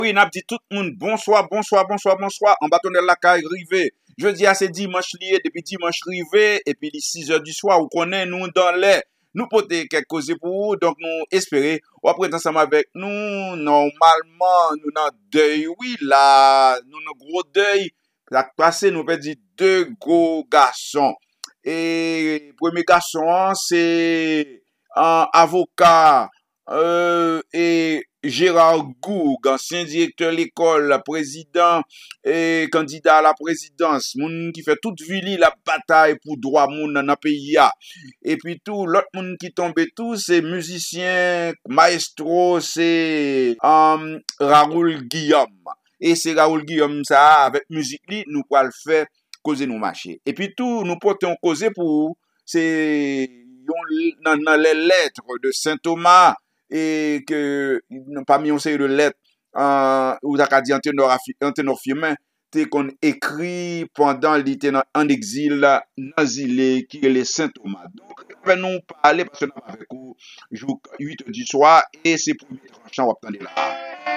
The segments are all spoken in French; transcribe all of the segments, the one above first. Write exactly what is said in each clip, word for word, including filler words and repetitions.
Oui, n'a dit tout le monde bonsoir, bonsoir, bonsoir, bonsoir. En bâtonnet la caille rivé. Jeudi à c'est dimanche lié, depuis dimanche rivé, et puis les six heures du soir, vous connaissez nous dans les. Nous porter quelque chose pour vous, donc nous espérer, ou après ensemble avec nous, normalement, nous dans deuil, oui, là, nous dans gros deuil, la passé, nous dit deux gros garçons. Et premier garçon, c'est un avocat, euh, et Gérard Goug, ancien directeur de l'école, président et candidat à la présidence, moun qui fait toute ville la bataille pour droit moun dans le pays. Et puis tout, l'autre moun qui tombe tout, c'est musicien, maestro, c'est um, Raoul Guillaume. Et c'est Raoul Guillaume, ça, avec musique, li, nous pouvons le faire, causer nous marcher. Et puis tout, nous portons causer pour, c'est dans, dans les lettres de Saint Thomas, et que parmi une série de lettres euh, ou t'as dit Anténor Firmin t'es qu'on écrit pendant l'été en exil dans l'île qui est le Saint Thomas. Donc nous parler parce que nous avons avec vous huit heures du soir et c'est pour premier tranchant on va attendre là.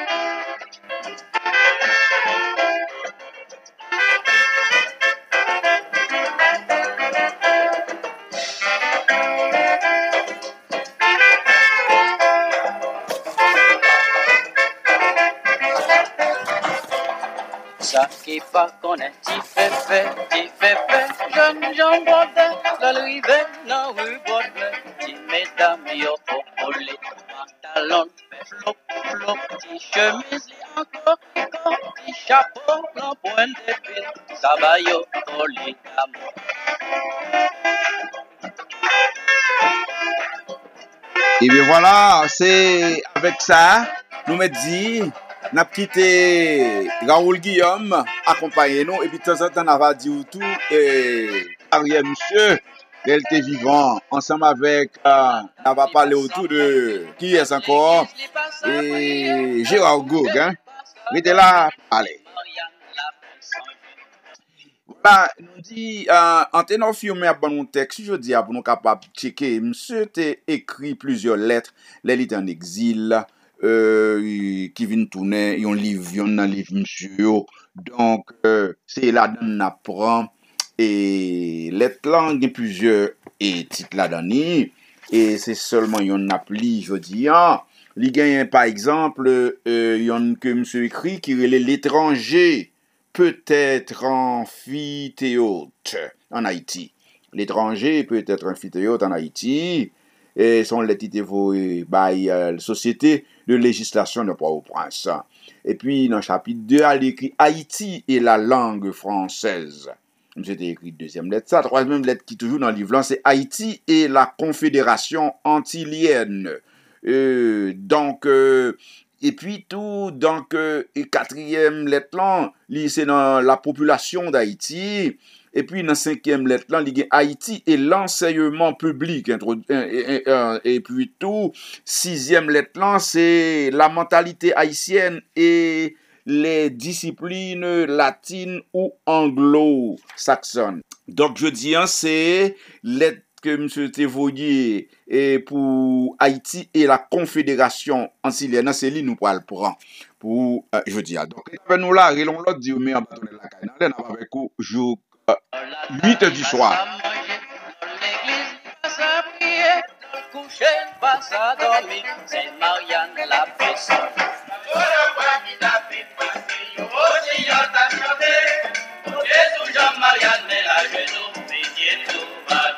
Ça qui pas connaît, t'y fait fait, t'y fait fait, jeune Jean Baudin, la rive, la rue Baudelaire, t'y mesdames, yo, olé, pantalon, fait flop, flop, t'y chemise, encore, encore, t'y chapeau, l'en point de pile, ça va yo, olé, d'amour. Et bien voilà, c'est avec ça, nous me dit, nous avons quitté Raoul Guillaume, accompagné nous, et puis de temps en temps, nous avons dit tout, et arrière monsieur, elle était vivant, ensemble avec, euh, on va parler autour de qui est encore, et Gérard Goug, hein, il était là, allez. Bah, nous dit, euh, en tenant filmé à bon texte, je dis, pour nous capables de checker, monsieur t'a écrit plusieurs lettres, les lettres en exil, euh, qui viennent tourner, ils ont livre, ils ont un livre, monsieur, donc, euh, c'est là-dedans, on apprend, et lettres là, il y a plusieurs et titres là-dedans, et c'est seulement, il y en a appli, je dis, hein, il gagne, par exemple, euh, il y en a que monsieur écrit, qui est l'étranger, peut-être amphithéâtre en Haïti. L'étranger peut être amphithéâtre en Haïti. Et sont les titres voués par la Société de législation de Port-au-Prince. Et puis, dans le chapitre deux, elle écrit Haïti et la langue française. C'était écrit deuxième lettre. Ça, troisième lettre qui est toujours dans le livre, c'est Haïti et la Confédération antilienne. Euh, donc, euh, et puis tout, donc, euh, et quatrième lettre là, c'est dans la population d'Haïti. Et puis dans cinquième lettre là, il y a Haïti et l'enseignement public. Et, et, et, et puis tout, sixième lettre là, c'est la mentalité haïtienne et les disciplines latines ou anglo-saxonnes. Donc je dis, hein, c'est lettre que M. Tévoyer et pour Haïti et la Confédération antilienne, c'est lui nous le prend pour euh, je dis. Donc nous là, relons l'autre dit mais en bâtonnet la caille. Dans les avec vous jour euh, huit heures du soir. C'est Marianne la personne. Jean-Marianne met la genou, mais tout va.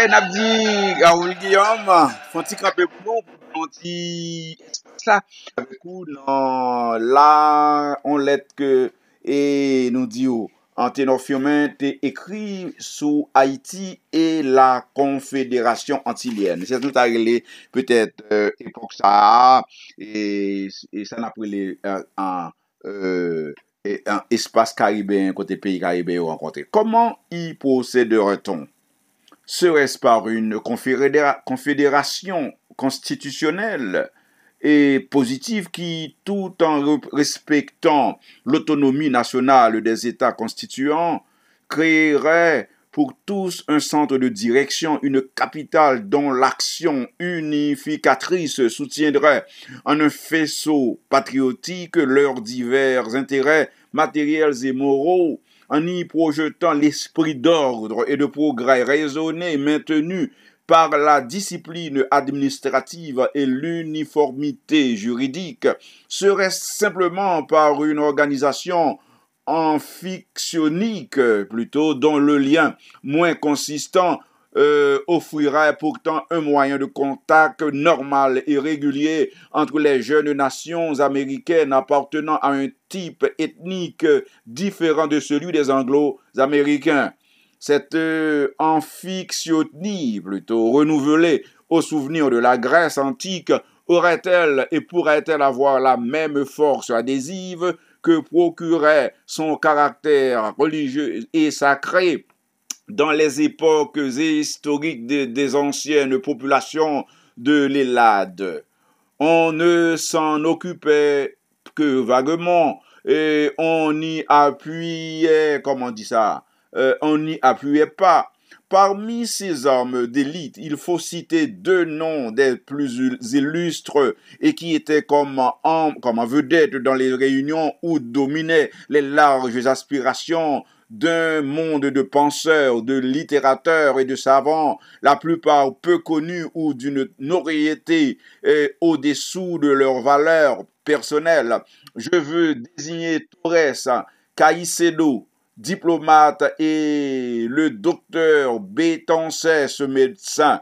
n'a dit, Raoul Guillaume, faut-il camper pour nous, faut-il ça, avec nous, non, là, on l'aide que, et nous dit, en ténor firmin, t'es écrit sous Haïti et la Confédération antilienne. C'est tout à relé, peut-être, euh, époque ça, et, et ça n'a pris les, euh, en, euh, et un espace caribéen, côté pays caribéen rencontré. Comment y procéderait-on? Serait-ce par une confédéra- confédération constitutionnelle et positive qui, tout en re- respectant l'autonomie nationale des États constituants, créerait pour tous un centre de direction, une capitale dont l'action unificatrice soutiendrait en un faisceau patriotique leurs divers intérêts matériels et moraux, en y projetant l'esprit d'ordre et de progrès raisonné maintenu par la discipline administrative et l'uniformité juridique, serait simplement par une organisation amphictionique plutôt, dont le lien moins consistant euh, offrirait pourtant un moyen de contact normal et régulier entre les jeunes nations américaines appartenant à un type ethnique différent de celui des Anglo-Américains. Cette euh, amphictionie, plutôt renouvelée au souvenir de la Grèce antique, aurait-elle et pourrait-elle avoir la même force adhésive que procurait son caractère religieux et sacré dans les époques historiques des, des anciennes populations de l'Hellade? On ne s'en occupait que vaguement et on y appuyait, comment on dit ça, euh, on n'y appuyait pas. Parmi ces hommes d'élite, il faut citer deux noms des plus illustres et qui étaient comme en, comme en vedette dans les réunions où dominaient les larges aspirations d'un monde de penseurs, de littérateurs et de savants, la plupart peu connus ou d'une notoriété eh, au-dessous de leurs valeurs personnelles. Je veux désigner Torres, Caicedo, diplomate, et le docteur Bétancet, ce médecin,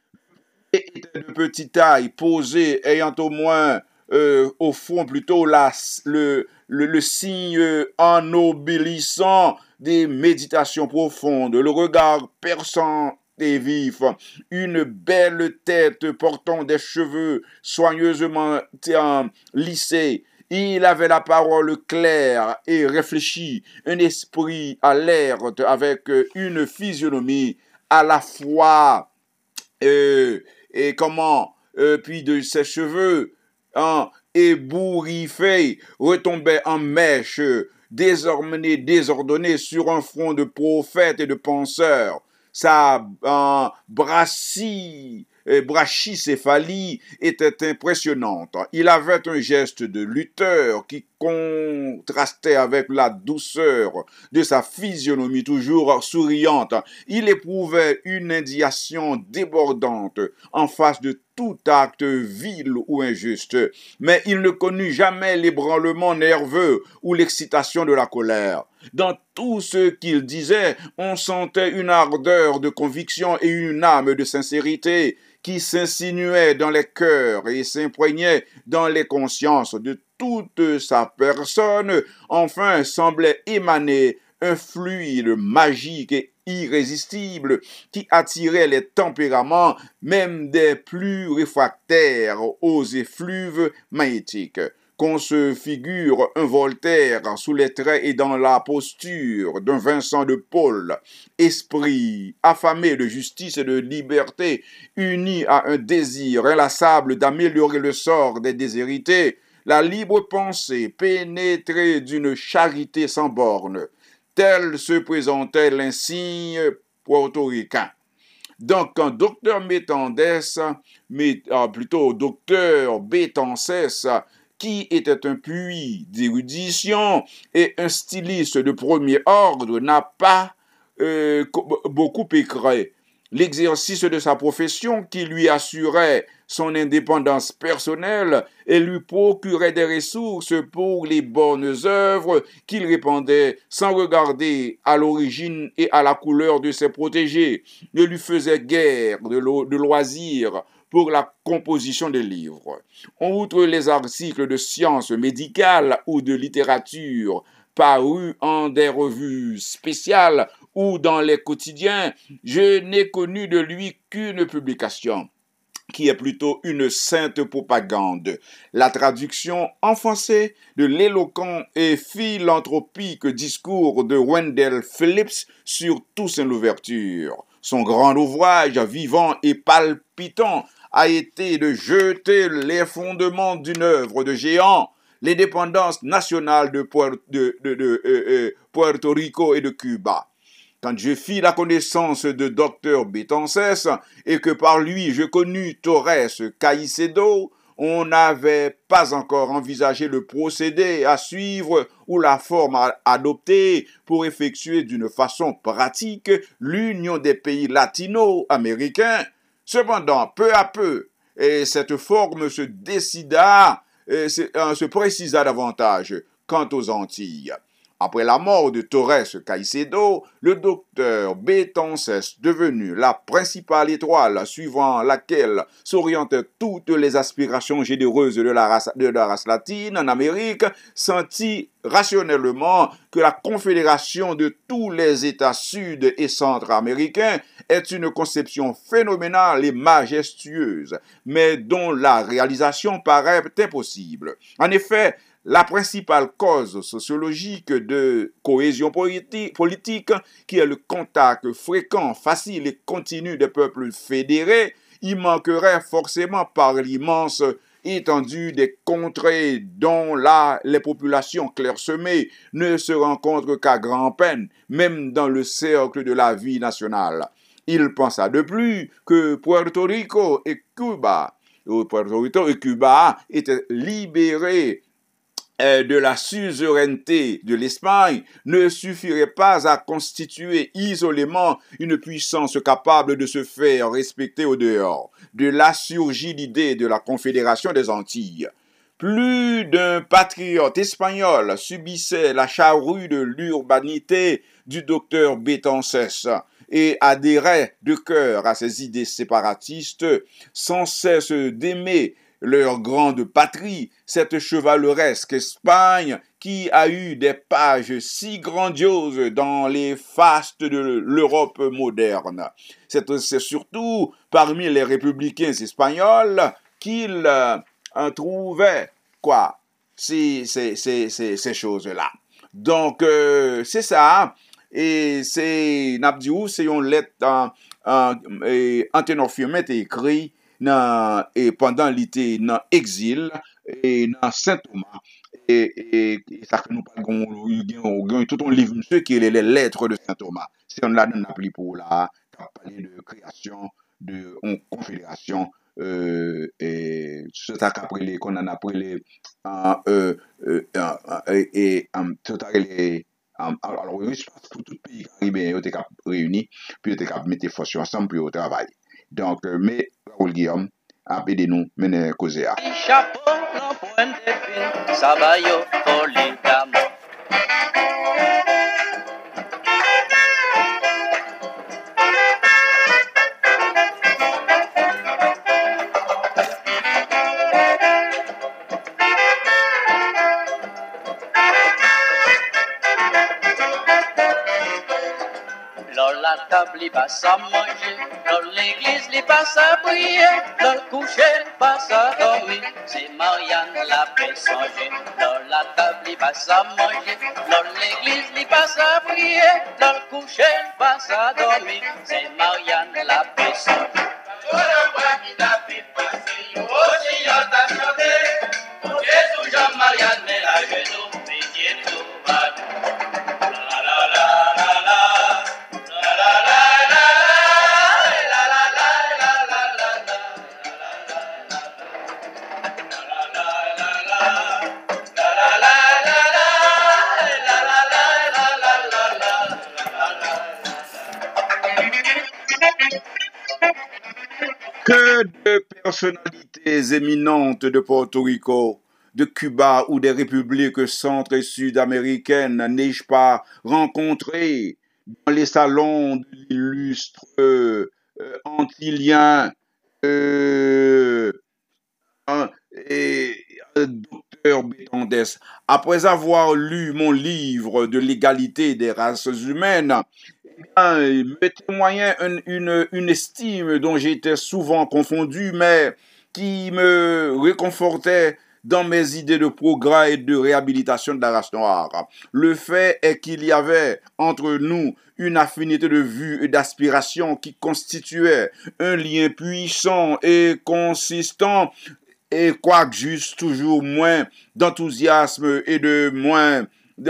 était de petite taille, posé, ayant au moins euh, au fond plutôt la, le, le, le signe ennobelissant des méditations profondes, le regard perçant et vif, une belle tête portant des cheveux soigneusement lissés. Il avait la parole claire et réfléchie, un esprit alerte avec une physionomie à la fois euh, et comment euh, puis de ses cheveux hein, ébouriffés retombaient en mèches désormais désordonnées sur un front de prophètes et de penseurs. Sa euh, brachie, euh, brachycéphalie était impressionnante. Il avait un geste de lutteur qui contrastait avec la douceur de sa physionomie toujours souriante. Il éprouvait une indignation débordante en face de tout acte vil ou injuste, mais il ne connut jamais l'ébranlement nerveux ou l'excitation de la colère. Dans tout ce qu'il disait, on sentait une ardeur de conviction et une âme de sincérité qui s'insinuait dans les cœurs et s'imprégnait dans les consciences de toute sa personne. Enfin, semblait émaner un fluide magique et irrésistible qui attirait les tempéraments même des plus réfractaires aux effluves magnétiques. Qu'on se figure un Voltaire sous les traits et dans la posture d'un Vincent de Paul, esprit affamé de justice et de liberté, uni à un désir inlassable d'améliorer le sort des déshérités, la libre pensée pénétrée d'une charité sans borne. Tel se présentait l'insigne portoricain. Donc, quand docteur Métandès, mais, ah, plutôt docteur Bétancès, qui était un puits d'érudition et un styliste de premier ordre, n'a pas euh, beaucoup écrit. L'exercice de sa profession qui lui assurait son indépendance personnelle et lui procurait des ressources pour les bonnes œuvres qu'il répandait sans regarder à l'origine et à la couleur de ses protégés, ne lui faisait guère de, lo- de loisirs pour la composition des livres. Outre les articles de sciences médicales ou de littérature parus en des revues spéciales ou dans les quotidiens, je n'ai connu de lui qu'une publication, qui est plutôt une sainte propagande, la traduction en français de l'éloquent et philanthropique discours de Wendell Phillips sur Toussaint Louverture. Son grand ouvrage, vivant et palpitant, a été de jeter les fondements d'une œuvre de géant, l'indépendance nationale de Puerto, de, de, de, euh, euh, Puerto Rico et de Cuba. Quand je fis la connaissance de docteur Betances et que par lui je connus Torres Caicedo, on n'avait pas encore envisagé le procédé à suivre ou la forme à adopter pour effectuer d'une façon pratique l'union des pays latino-américains. Cependant, peu à peu, et cette forme se décida, et se, euh, se précisa davantage quant aux Antilles. Après la mort de Torres Caicedo, le docteur Betances, devenu la principale étoile suivant laquelle s'orientent toutes les aspirations généreuses de la race, de la race latine en Amérique, sentit rationnellement que la confédération de tous les États sud- et centra-américains est une conception phénoménale et majestueuse, mais dont la réalisation paraît impossible. En effet, la principale cause sociologique de cohésion politi- politique, qui est le contact fréquent, facile et continu des peuples fédérés, y manquerait forcément par l'immense étendue des contrées dont là les populations clairsemées ne se rencontrent qu'à grand-peine, même dans le cercle de la vie nationale. Il pensa de plus que Puerto Rico et Cuba, Puerto Rico et Cuba étaient libérés de la suzeraineté de l'Espagne ne suffirait pas à constituer isolément une puissance capable de se faire respecter au dehors. De là surgit l'idée de la Confédération des Antilles. Plus d'un patriote espagnol subissait la charrue de l'urbanité du docteur Betances et adhérait de cœur à ses idées séparatistes, sans cesse d'aimer leur grande patrie, cette chevaleresque Espagne qui a eu des pages si grandioses dans les fastes de l'Europe moderne. C'est, c'est surtout parmi les républicains espagnols qu'il euh, trouvait quoi, ces, ces, ces, ces, ces choses-là. Donc, euh, c'est ça. Et c'est, Nabdiou, c'est une lettre en, en, Antenor Firmet écrit Nan, et pendant l'été dans exil et dans Saint-Thomas et, et, et ça que nous parlons tout un livre monsieur qui est les lettres de Saint-Thomas c'est on l'a donné appelé pour là qui a parlé de création de en confédération euh, et c'est ça qu'après qu'on en a appelé euh, euh, euh, et tout à les alors oui je pense que tout pays caribéen était réuni puis était mettre force ensemble puis au travail. Donc, euh, mais Raoul Guillaume a aidé nous mener causer à. Chapeau, non point de fin, sabayo, polygame. Lors la table, il passe à manger. Lors l'église, il passe à prier. Lors le coucher, il passe à dormir. C'est Marianne la paix songer. Lors la table, il passe à manger. Lors l'église, il passe à prier. Lors le coucher, il passe à dormir. C'est Marianne la paix songer. Jean-Marianne, mais la genou, métier tout bas. La la la la la. Que de personnalités éminentes de Porto Rico, de Cuba ou des républiques centre- et sud-américaines n'ai-je pas rencontré dans les salons de l'illustre euh, euh, antillien euh, un- et un docteur Bétandès. Après avoir lu mon livre de l'égalité des races humaines, ah, il me témoignait une, une, une estime dont j'étais souvent confondu, mais qui me réconfortait dans mes idées de progrès et de réhabilitation de la race noire. Le fait est qu'il y avait entre nous une affinité de vue et d'aspiration qui constituait un lien puissant et consistant, et quoique juste toujours moins d'enthousiasme et de moins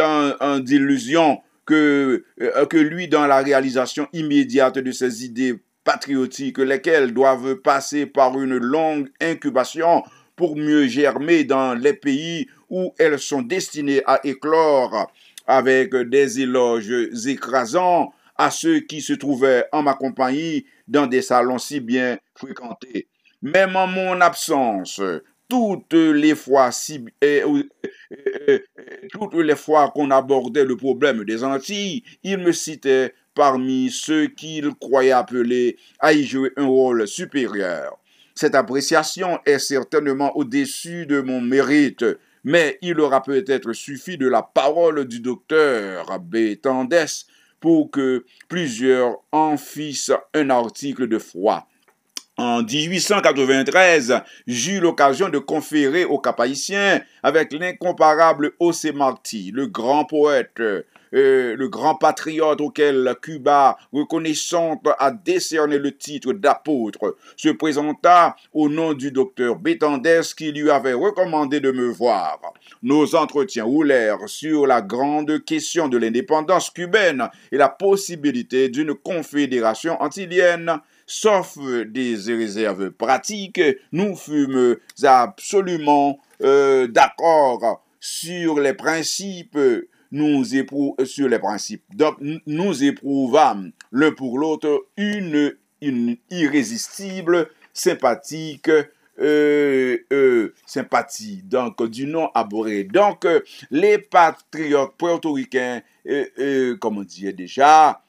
d'illusion que, euh, que lui dans la réalisation immédiate de ses idées patriotiques, lesquelles doivent passer par une longue incubation pour mieux germer dans les pays où elles sont destinées à éclore, avec des éloges écrasants à ceux qui se trouvaient en ma compagnie dans des salons si bien fréquentés. Même en mon absence, toutes les fois, si, euh, euh, euh, toutes les fois qu'on abordait le problème des Antilles, il me citait parmi ceux qu'il croyait appeler à y jouer un rôle supérieur. Cette appréciation est certainement au-dessus de mon mérite, mais il aura peut-être suffi de la parole du docteur Bétandès pour que plusieurs en fissent un article de foi. En dix-huit cent quatre-vingt-treize, j'eus l'occasion de conférer au Cap-Haïtien avec l'incomparable José Martí, le grand poète, euh, le grand patriote auquel Cuba, reconnaissante, a décerné le titre d'apôtre, se présenta au nom du docteur Bétandès qui lui avait recommandé de me voir. Nos entretiens roulèrent sur la grande question de l'indépendance cubaine et la possibilité d'une confédération antilienne. Sauf des réserves pratiques, nous fûmes absolument euh, d'accord sur les principes, nous éprou sur les principes. Donc, nous éprouvâmes l'un pour l'autre une, une irrésistible sympathique euh, euh, sympathie, donc du nom abhorré. Donc, euh, les patriotes portoricains, euh, euh, comme on disait déjà,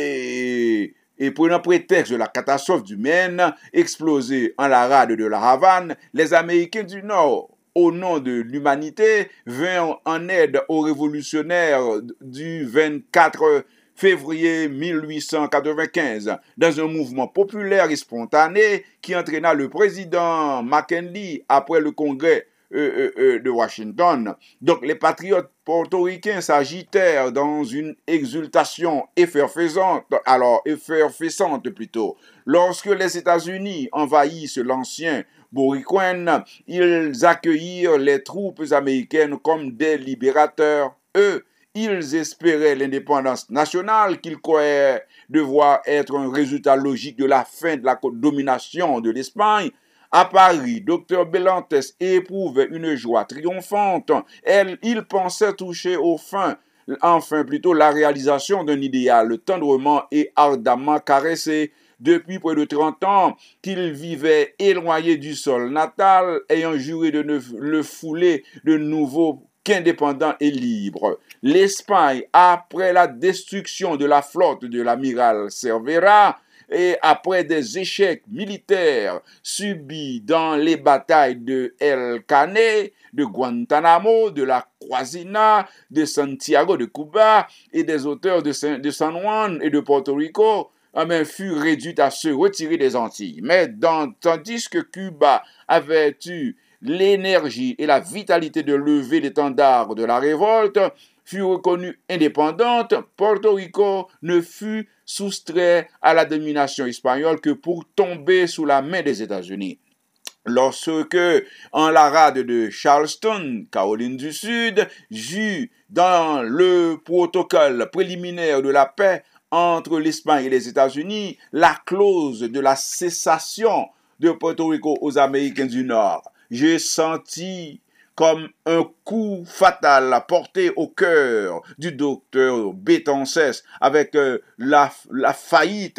et et prenant prétexte de la catastrophe du Maine, explosée en la rade de la Havane, les Américains du Nord, au nom de l'humanité, vinrent en aide aux révolutionnaires du vingt-quatre février mille huit cent quatre-vingt-quinze, dans un mouvement populaire et spontané qui entraîna le président McKinley après le congrès Euh, euh, de Washington. Donc les patriotes portoricains s'agitèrent dans une exultation effervescente, alors effervescente plutôt. Lorsque les États-Unis envahissent l'ancien Boriquén, ils accueillirent les troupes américaines comme des libérateurs. Eux, ils espéraient l'indépendance nationale qu'ils croyaient devoir être un résultat logique de la fin de la domination de l'Espagne. À Paris, docteur Bétandès éprouvait une joie triomphante. Elle, il pensait toucher au fin, enfin plutôt la réalisation d'un idéal tendrement et ardemment caressé depuis près de trente ans, qu'il vivait éloigné du sol natal, ayant juré de ne le fouler de nouveau qu'indépendant et libre. L'Espagne, après la destruction de la flotte de l'amiral Cervera, et après des échecs militaires subis dans les batailles de El Caney, de Guantanamo, de la Croisina, de Santiago de Cuba et des auteurs de San, de San Juan et de Porto Rico, eh fut réduite à se retirer des Antilles. Mais dans, tandis que Cuba avait eu l'énergie et la vitalité de lever l'étendard de la révolte, fut reconnue indépendante, Porto Rico ne fut soustrait à la domination espagnole que pour tomber sous la main des États-Unis. Lorsque, en la rade de Charleston, Caroline du Sud, j'eus dans le protocole préliminaire de la paix entre l'Espagne et les États-Unis la clause de la cessation de Porto Rico aux Américains du Nord, j'ai senti comme un coup fatal porté au cœur du docteur Bétandès avec euh, la, la faillite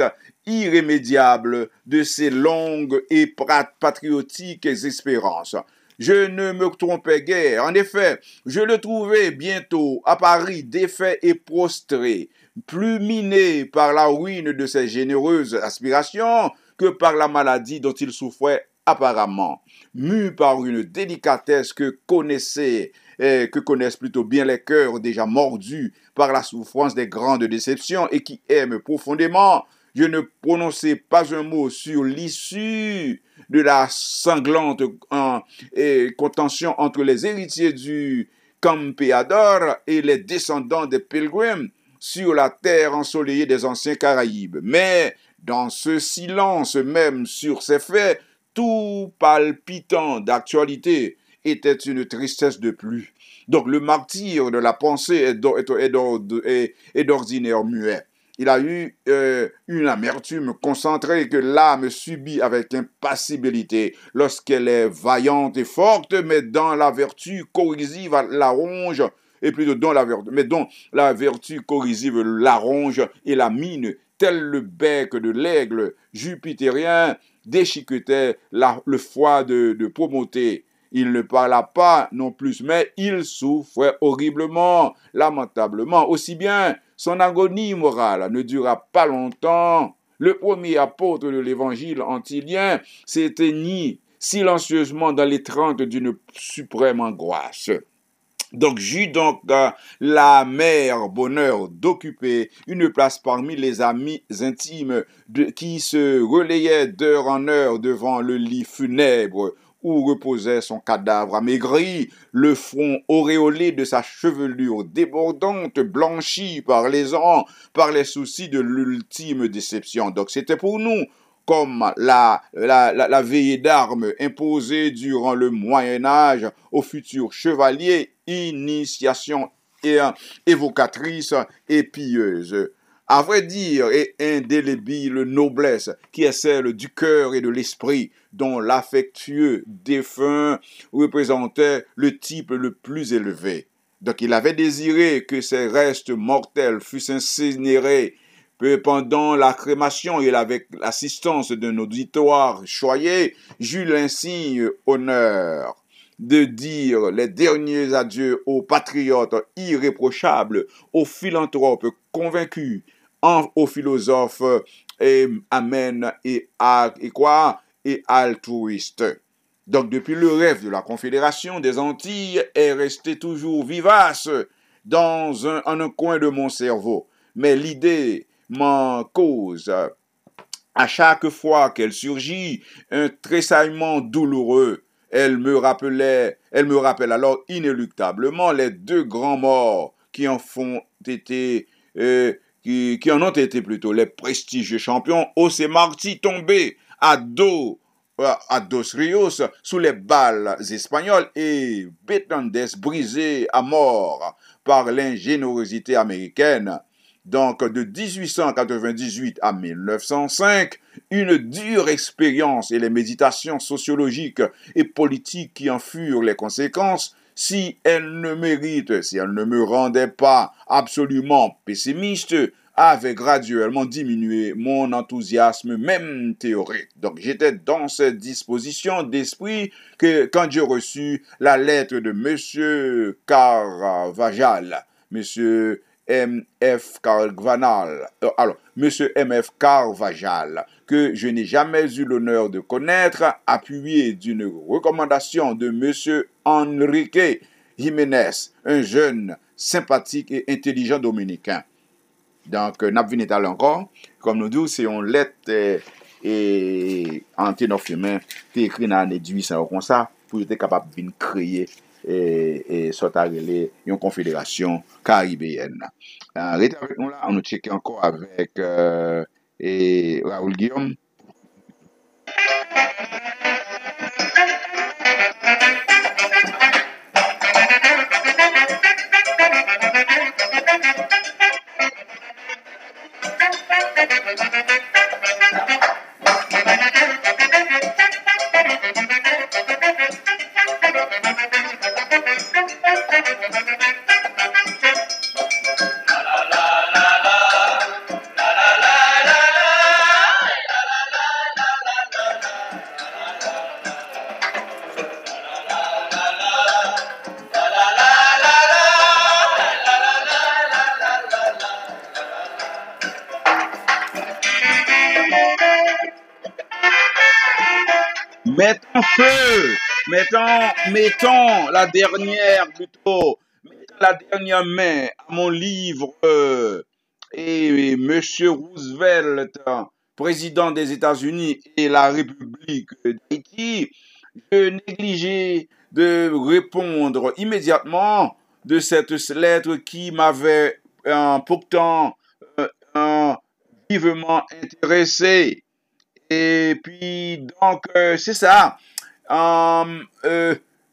irrémédiable de ses longues et patriotiques espérances. Je ne me trompais guère. En effet, je le trouvais bientôt à Paris défait et prostré, plus miné par la ruine de ses généreuses aspirations que par la maladie dont il souffrait apparemment, mu par une délicatesse que connaissaient, eh, que connaissent plutôt bien les cœurs déjà mordus par la souffrance des grandes déceptions et qui aiment profondément. Je ne prononçais pas un mot sur l'issue de la sanglante hein, et, contention entre les héritiers du Campeador et les descendants des Pilgrims sur la terre ensoleillée des anciens Caraïbes. Mais dans ce silence même sur ces faits, tout palpitant d'actualité était une tristesse de plus. Donc le martyr de la pensée est d'ordinaire muet. Il a eu euh, une amertume concentrée que l'âme subit avec impassibilité lorsqu'elle est vaillante et forte, mais dans la vertu corrosive la ronge, et plutôt dans la vertu, mais dont la vertu corrosive la ronge et la mine, tel le bec de l'aigle jupitérien déchiquetait la, le foie de, de Prométhée. Il ne parla pas non plus, mais il souffrait horriblement, lamentablement, aussi bien. Son agonie morale ne dura pas longtemps. Le premier apôtre de l'évangile antilien s'éteignit silencieusement dans l'étreinte d'une suprême angoisse. Donc j'eus donc euh, l'amer bonheur d'occuper une place parmi les amis intimes de, qui se relayaient d'heure en heure devant le lit funèbre où reposait son cadavre amaigri, le front auréolé de sa chevelure débordante, blanchi par les ans, par les soucis de l'ultime déception. Donc c'était pour nous comme la, la, la, la veillée d'armes imposée durant le Moyen-Âge aux futurs chevaliers, initiation et, évocatrice et pieuse. À vrai dire, et indélébile noblesse qui est celle du cœur et de l'esprit, dont l'affectueux défunt représentait le type le plus élevé. Donc il avait désiré que ses restes mortels fussent incinérés pendant la crémation et avec l'assistance d'un auditoire choyé, j'eus l'insigne honneur de dire les derniers adieux aux patriotes irréprochables, aux philanthropes convaincus, aux philosophes et amènes et, et quoi et altruistes. Donc depuis le rêve de la Confédération des Antilles est resté toujours vivace dans un, en un coin de mon cerveau. Mais l'idée m'en cause à chaque fois qu'elle surgit un tressaillement douloureux. Elle me rappelait, elle me rappelle alors inéluctablement les deux grands morts qui en font été, euh, qui, qui en ont été plutôt les prestigieux champions José Martí tombés à dos à Dos Rios sous les balles espagnoles et Bétandes brisé à mort par l'ingéniosité américaine. Donc, de dix-huit cent quatre-vingt-dix-huit à mille neuf cent cinq, une dure expérience et les méditations sociologiques et politiques qui en furent les conséquences, si elles ne méritent, si elles ne me rendaient pas absolument pessimiste, avaient graduellement diminué mon enthousiasme, même théorique. Donc, j'étais dans cette disposition d'esprit que quand j'ai reçu la lettre de M. Carvajal, M. M F Carvajal, alors, M. M F Carvajal, que je n'ai jamais eu l'honneur de connaître, appuyé d'une recommandation de M. Enrique Jiménez, un jeune sympathique et intelligent dominicain. Donc, n'a pas venu encore, comme nous disons, c'est une lettre et, et anténofiumain qui est écrite dans l'année dix-huit cents comme ça, pour être capable de créer et, et sortir une confédération caribéenne. Euh, restez avec nous là, on nous check encore avec euh, et Raoul Guillaume. Mettons feu, mettons, mettons la dernière plutôt, mettons la dernière main à mon livre euh, et Monsieur Roosevelt, président des États-Unis et la République d'Haïti, je négligeais de répondre immédiatement de cette lettre qui m'avait euh, pourtant euh, euh, vivement intéressé. Et puis, donc, euh, c'est ça. Euh, euh,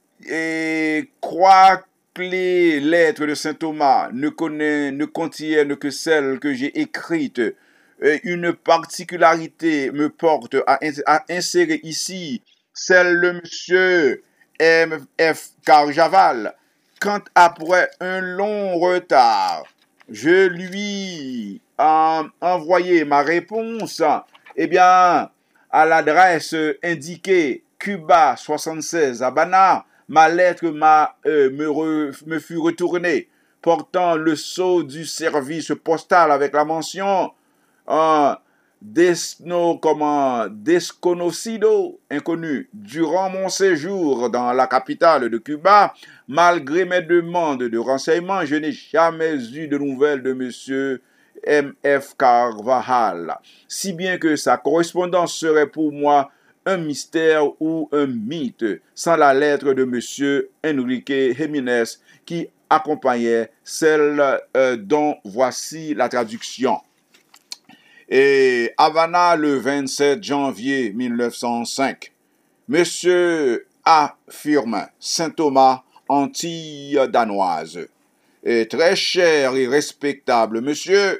et croire que les lettres de saint Thomas ne, connaît, ne contiennent que celles que j'ai écrites, euh, une particularité me porte à, à insérer ici celle de monsieur M F Carjaval. Quand après un long retard, je lui ai envoyé ma réponse, eh bien, à l'adresse indiquée Cuba soixante-seize Habana, ma lettre m'a, euh, me, re, me fut retournée, portant le sceau du service postal avec la mention euh, Desno, comment, desconocido, inconnu. Durant mon séjour dans la capitale de Cuba, malgré mes demandes de renseignements, je n'ai jamais eu de nouvelles de monsieur M F Carvajal, si bien que sa correspondance serait pour moi un mystère ou un mythe, sans la lettre de monsieur Enrique Jiménez qui accompagnait celle euh, dont voici la traduction. Et Havana, le vingt-sept janvier mille neuf cent cinq. Monsieur affirme Saint Thomas, Antilles danoise. Et très cher et respectable monsieur,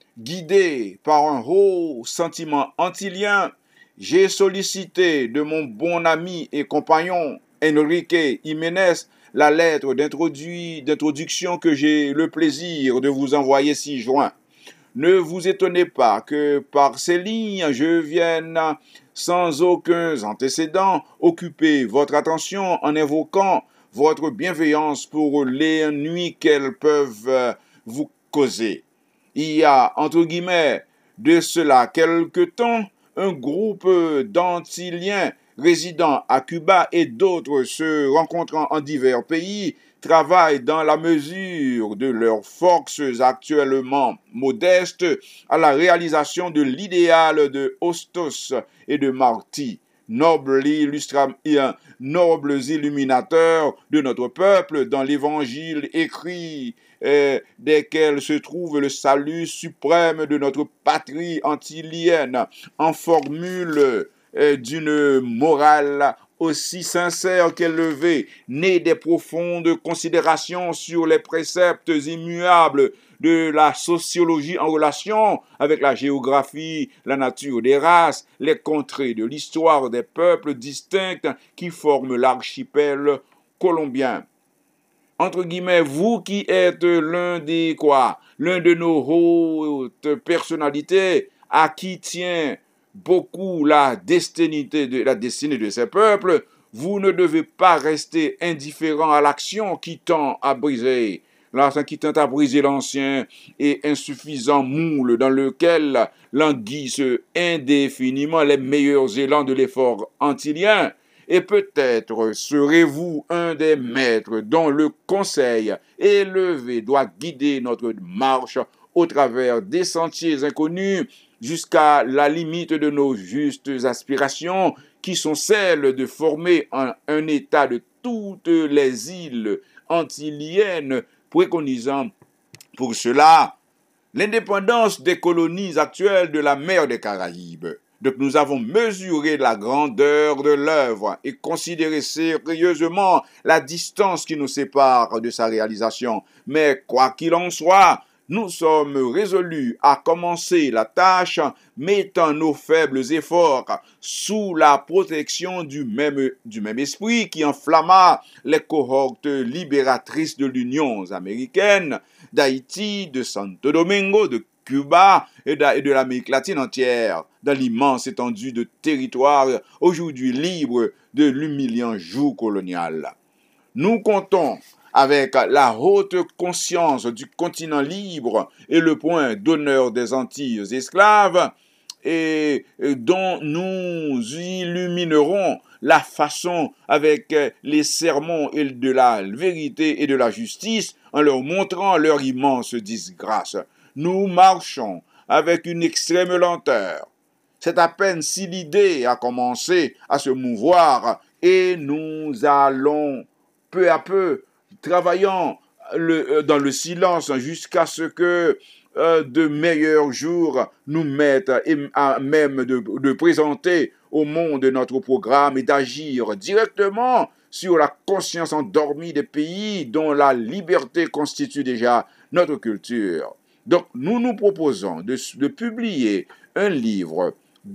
guidé par un haut sentiment antilien, j'ai sollicité de mon bon ami et compagnon Enrique Jiménez la lettre d'introduction que j'ai le plaisir de vous envoyer ci-joint. Ne vous étonnez pas que par ces lignes, je vienne sans aucun antécédent occuper votre attention en invoquant votre bienveillance pour les nuits qu'elles peuvent vous causer. Il y a, entre guillemets, de cela quelque temps, un groupe d'Antiliens résidant à Cuba et d'autres se rencontrant en divers pays travaillent dans la mesure de leurs forces actuellement modestes à la réalisation de l'idéal de Hostos et de Marty, nobles, illustra... nobles illuminateurs de notre peuple dans l'évangile écrit euh, desquels se trouve le salut suprême de notre patrie antilienne en formule euh, d'une morale aussi sincère qu'élevée, née des profondes considérations sur les préceptes immuables de la sociologie en relation avec la géographie, la nature des races, les contrées de l'histoire des peuples distincts qui forment l'archipel colombien. Entre guillemets, vous qui êtes l'un des quoi, l'un de nos hautes personnalités à qui tient beaucoup la destinée de, la destinée de ces peuples, vous ne devez pas rester indifférent à l'action qui tend à briser, l'action qui tend à briser l'ancien et insuffisant moule dans lequel languissent indéfiniment les meilleurs élans de l'effort antilien. Et peut-être serez-vous un des maîtres dont le conseil élevé doit guider notre marche au travers des sentiers inconnus jusqu'à la limite de nos justes aspirations, qui sont celles de former un, un État de toutes les îles antiliennes, préconisant pour cela l'indépendance des colonies actuelles de la mer des Caraïbes. Donc nous avons mesuré la grandeur de l'œuvre et considéré sérieusement la distance qui nous sépare de sa réalisation. Mais quoi qu'il en soit, nous sommes résolus à commencer la tâche, mettant nos faibles efforts sous la protection du même, du même esprit qui enflamma les cohortes libératrices de l'Union américaine, d'Haïti, de Santo Domingo, de Cuba et de, et de l'Amérique latine entière, dans l'immense étendue de territoire aujourd'hui libre de l'humiliant joug colonial. Nous comptons avec la haute conscience du continent libre et le point d'honneur des Antilles esclaves, et, et dont nous illuminerons la façon avec les sermons et de la vérité et de la justice en leur montrant leur immense disgrâce. Nous marchons avec une extrême lenteur. C'est à peine si l'idée a commencé à se mouvoir et nous allons peu à peu travaillant le, dans le silence jusqu'à ce que euh, de meilleurs jours nous mettent à même de, de présenter au monde notre programme et d'agir directement sur la conscience endormie des pays dont la liberté constitue déjà notre culture. Donc, nous nous proposons de, de publier un livre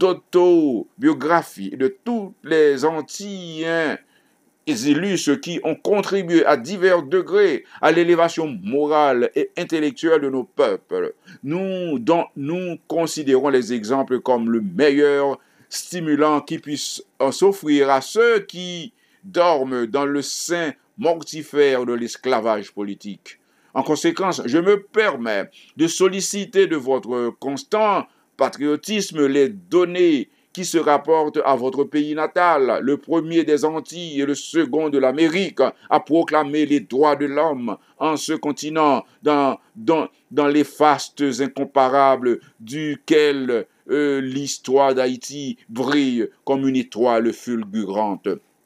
d'autobiographie de tous les Antillais élus, ceux qui ont contribué à divers degrés à l'élévation morale et intellectuelle de nos peuples. Nous, dont nous considérons les exemples comme le meilleur stimulant qui puisse s'offrir à ceux qui dorment dans le sein mortifère de l'esclavage politique. En conséquence, je me permets de solliciter de votre constant patriotisme les données qui se rapportent à votre pays natal, le premier des Antilles et le second de l'Amérique, à proclamer les droits de l'homme en ce continent, dans, dans, dans les fastes incomparables duquel euh, l'histoire d'Haïti brille comme une étoile fulgurante.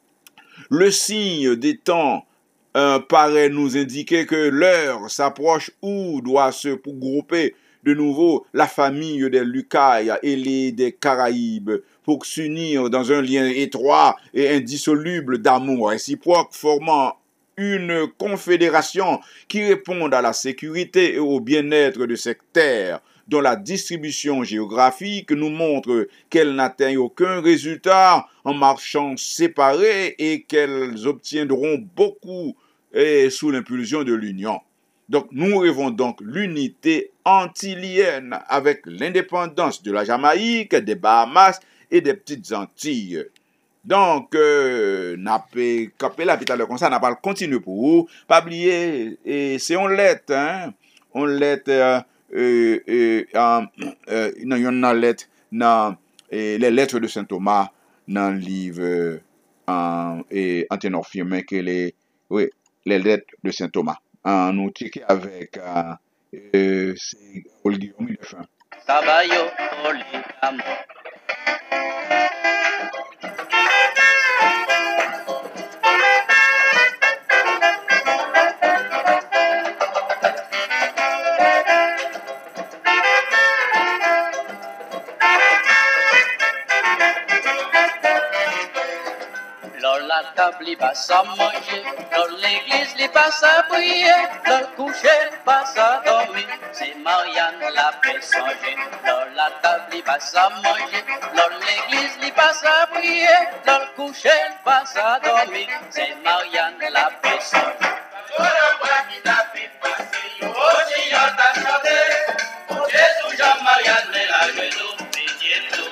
Le signe des temps euh, paraît nous indiquer que l'heure s'approche où doit se grouper de nouveau la famille des Lucailles et les des Caraïbes pour s'unir dans un lien étroit et indissoluble d'amour réciproque, formant une confédération qui réponde à la sécurité et au bien-être de cette terre, dont la distribution géographique nous montre qu'elles n'atteignent aucun résultat en marchant séparées et qu'elles obtiendront beaucoup et sous l'impulsion de l'Union. Donc, nous rêvons donc l'unité antillienne avec l'indépendance de la Jamaïque, des Bahamas et des petites Antilles. Donc, euh, n'a pas la vie comme ça, n'a pas continué pour vous. Pas oublier, et c'est on lettre, hein, on lettre, euh, euh, euh, euh, non, y en a lettre, dans les lettres de Saint Thomas, dans le livre euh, et Anténor Firmin, que les, oui, les lettres de Saint Thomas. En nous checker avec euh, euh, c'est Guillaume de fin. Caballo polygamo. La table y passe à manger, dans l'église y passe à prier, dans le coucher passe à dormir, c'est Marianne la fait songer. Dans la table y passe à manger, dans l'église y passe à prier, dans le coucher passe à dormir, c'est Marianne la fait songer. Jésus Jean-Marianne la genou, Dieu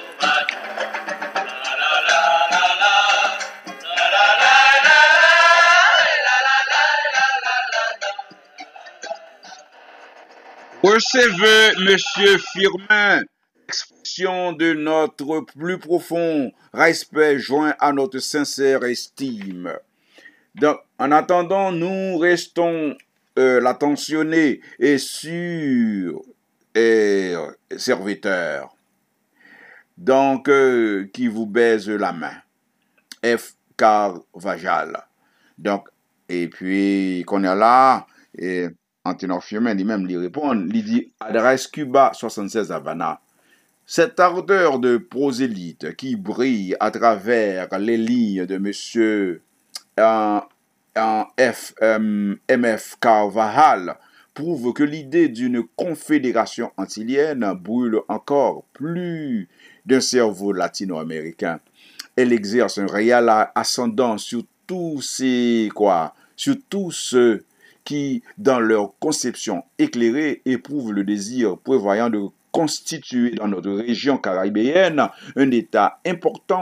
Recevez, Monsieur Firmin, expression de notre plus profond respect joint à notre sincère estime. Donc, en attendant, nous restons euh, l'attentionnés et sûr et serviteur. Donc, euh, qui vous baise la main. F. Carvajal. Donc, et puis, qu'on est là, et Anténor Firmin lui-même lui répond, il dit adresse Cuba soixante-seize Havana. Cette ardeur de prosélyte qui brille à travers les lignes de Monsieur euh, euh, F, euh, M F Carvajal prouve que l'idée d'une confédération antillienne brûle encore plus d'un cerveau latino-américain. Elle exerce un réel ascendant sur tous ces quoi, sur tous ceux qui, dans leur conception éclairée, éprouvent le désir prévoyant de constituer dans notre région caribéenne un État important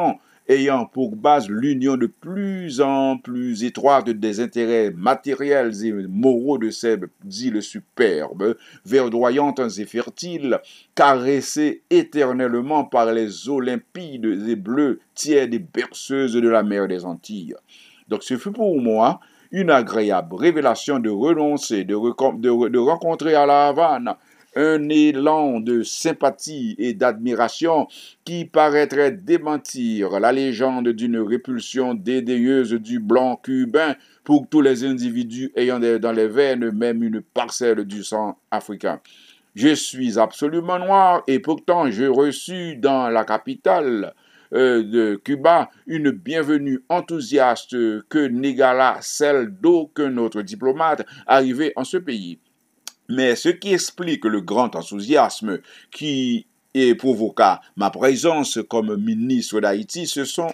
ayant pour base l'union de plus en plus étroite des intérêts matériels et moraux de ces îles superbes, verdoyantes et fertiles, caressées éternellement par les eaux limpides et bleues, tièdes et berceuses de la mer des Antilles. Donc ce fut pour moi une agréable révélation de renoncer, de, de, de rencontrer à la Havane un élan de sympathie et d'admiration qui paraîtrait démentir la légende d'une répulsion dédaigneuse du blanc cubain pour tous les individus ayant dans les veines même une parcelle du sang africain. Je suis absolument noir et pourtant j'ai reçu dans la capitale euh, de Cuba une bienvenue enthousiaste que n'égala celle d'aucun autre diplomate arrivé en ce pays. Mais ce qui explique le grand enthousiasme qui et provoqua ma présence comme ministre d'Haïti, ce sont